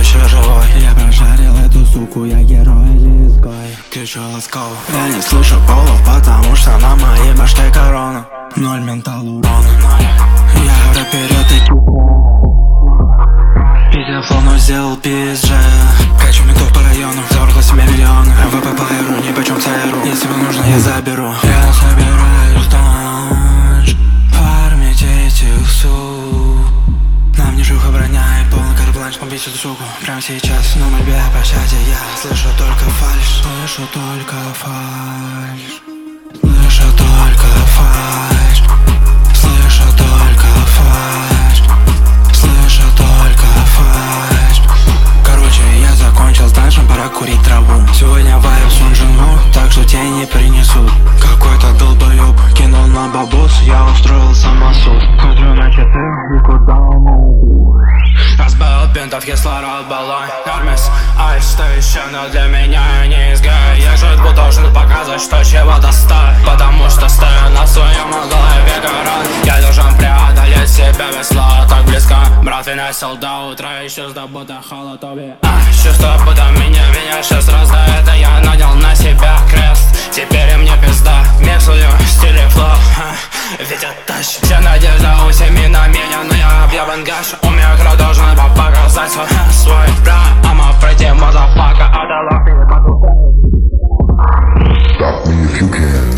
еще живой. Я прожарил эту суку, я герой или изгой. Ты чё ласковый? Я не слышу полов, потому что на моей башке корона. Ноль ментал урона. Я в рэпере, ты пиздил флоу, но сделал PSG. Качу метов по району, заворотла себе миллионы. ВП по эру, ни почем ЦРУ. Если вам нужно, я заберу. Я собираюсь дальше фармить этих сук. Нам не жуха броня и полный карт-бланш. Побить эту суку прямо сейчас. На мольбе о пощаде я слышу только фальшь. Слышу только фальшь. Слышу только фальшь. Слышу только фальшь. Слышу только фальшь. Короче, я закончил с данжем, пора курить траву. Сегодня вайб с Унжингу, так что тебе не принесут. Какой-то долбоёб кинул на бабос, я устроил самосуд. Смотрю на часы, никуда не иду. Разбавил пентов, кислород, баллон. Армис, айс, что еще, но для меня не изгай. Я жить должен показывать, что чего-то стоит. Потому что стою на своем голове город. Я должен преодолеть себя без слова, так близко. Брат, выносил до утра, еще с будто холодовье. Чувство, будто меня сейчас раздает. А я надел на себя крест. Теперь мне пизда, миксую стиле флоу. Ведь это вся надежда у семьи на меня, но я объебан гаш. У меня кровь должна показать свой брат. I'ma пройти, motherfucker, отдала. Stop me if you can.